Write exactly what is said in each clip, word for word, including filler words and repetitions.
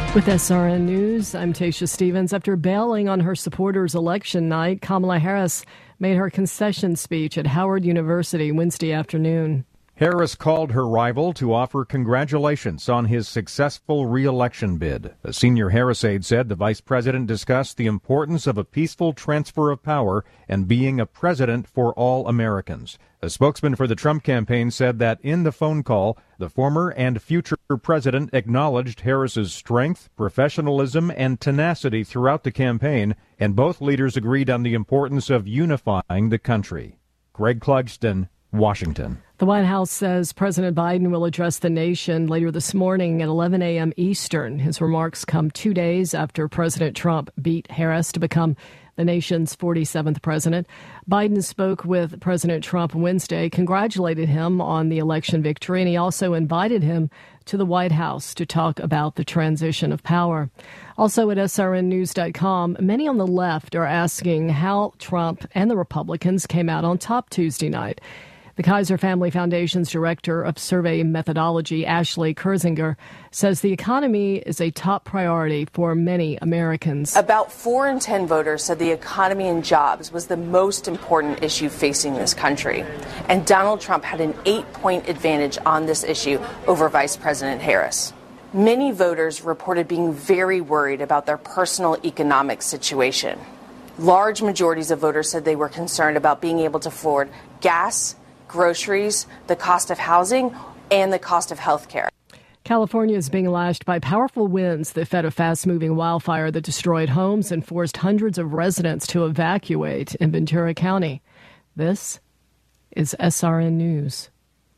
With S R N News, I'm Tasha Stevens. After bailing on her supporters election night, Kamala Harris made her concession speech at Howard University Wednesday afternoon. Harris called her rival to offer congratulations on his successful re-election bid. A senior Harris aide said the vice president discussed the importance of a peaceful transfer of power and being a president for all Americans. A spokesman for the Trump campaign said that in the phone call, the former and future president acknowledged Harris's strength, professionalism, and tenacity throughout the campaign, and both leaders agreed on the importance of unifying the country. Greg Clugston, Washington. The White House says President Biden will address the nation later this morning at eleven a.m. Eastern. His remarks come two days after President Trump beat Harris to become the nation's forty-seventh president. Biden spoke with President Trump Wednesday, congratulated him on the election victory, and he also invited him to the White House to talk about the transition of power. Also at S R N news dot com, many on the left are asking how Trump and the Republicans came out on top Tuesday night. The Kaiser Family Foundation's director of survey methodology, Ashley Kurzinger, says the economy is a top priority for many Americans. About four in ten voters said the economy and jobs was the most important issue facing this country. And Donald Trump had an eight-point advantage on this issue over Vice President Harris. Many voters reported being very worried about their personal economic situation. Large majorities of voters said they were concerned about being able to afford gas, groceries, the cost of housing, and the cost of health care. California is being lashed by powerful winds that fed a fast-moving wildfire that destroyed homes and forced hundreds of residents to evacuate in Ventura County. This is S R N News.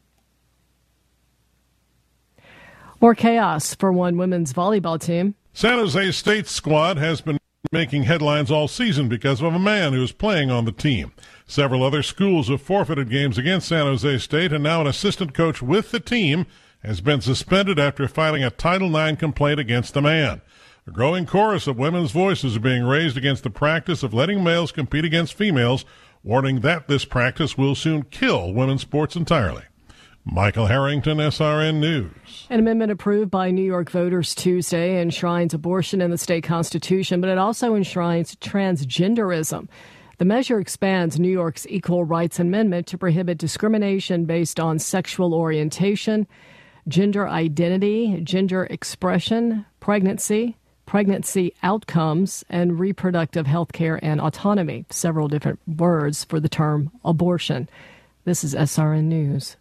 More chaos for one women's volleyball team. San Jose State's squad has been making headlines all season because of a man who is playing on the team. Several other schools have forfeited games against San Jose State, and now an assistant coach with the team has been suspended after filing a Title nine complaint against the man. A growing chorus of women's voices are being raised against the practice of letting males compete against females, warning that this practice will soon kill women's sports entirely. Michael Harrington, S R N News. An amendment approved by New York voters Tuesday enshrines abortion in the state constitution, but it also enshrines transgenderism. The measure expands New York's Equal Rights Amendment to prohibit discrimination based on sexual orientation, gender identity, gender expression, pregnancy, pregnancy outcomes, and reproductive health care and autonomy. Several different words for the term abortion. This is S R N News.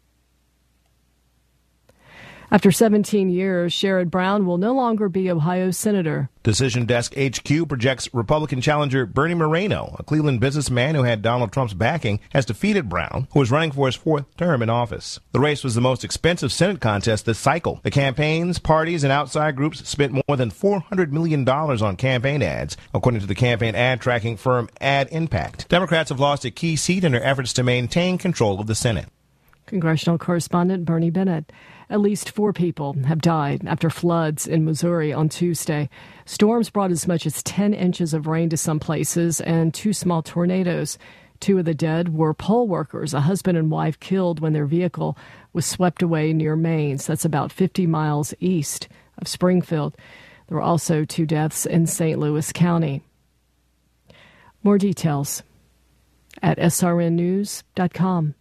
After seventeen years, Sherrod Brown will no longer be Ohio Senator. Decision Desk H Q projects Republican challenger Bernie Moreno, a Cleveland businessman who had Donald Trump's backing, has defeated Brown, who was running for his fourth term in office. The race was the most expensive Senate contest this cycle. The campaigns, parties, and outside groups spent more than four hundred million dollars on campaign ads, according to the campaign ad tracking firm Ad Impact. Democrats have lost a key seat in their efforts to maintain control of the Senate. Congressional correspondent Bernie Bennett. At least four people have died after floods in Missouri on Tuesday. Storms brought as much as ten inches of rain to some places and two small tornadoes. Two of the dead were poll workers, a husband and wife killed when their vehicle was swept away near Mainz. That's about fifty miles east of Springfield. There were also two deaths in Saint Louis County. More details at S R N news dot com.